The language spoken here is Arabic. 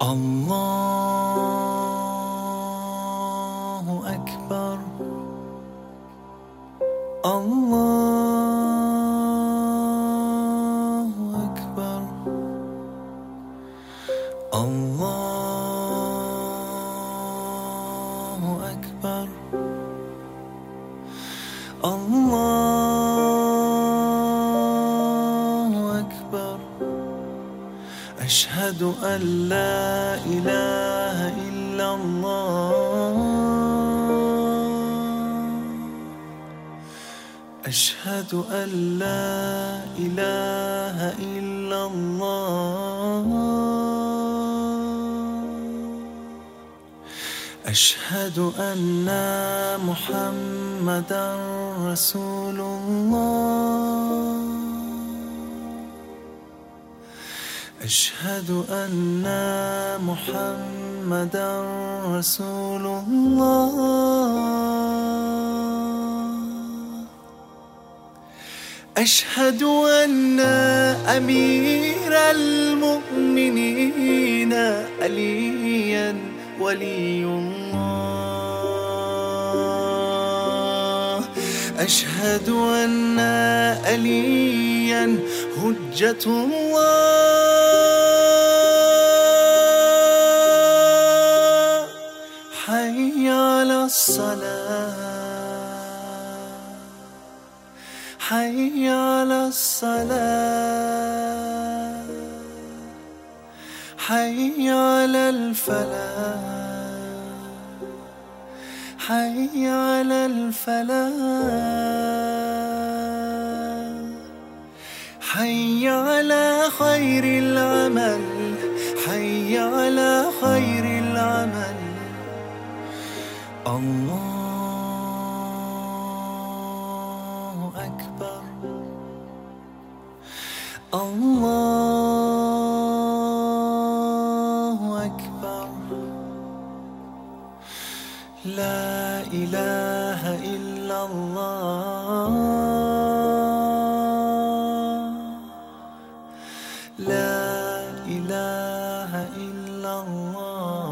الله أكبر. الله أكبر. الله أكبر. الله أكبر. أشهد أن لا إله إلا الله. أشهد أن لا إله إلا الله. أشهد أن محمدًا رسول الله. أشهد أن محمدًا رسول الله. أشهد أن أمير المؤمنين عليًا ولي الله. أشهد أن عليًا حجة الله. حي على الصلاة. حي على الصلاة. حي على الفلاح. حي على الفلاح. حي على خير العمل. حي على خير العمل. الله أكبر. الله أكبر. لا إله إلا الله. لا إله إلا الله.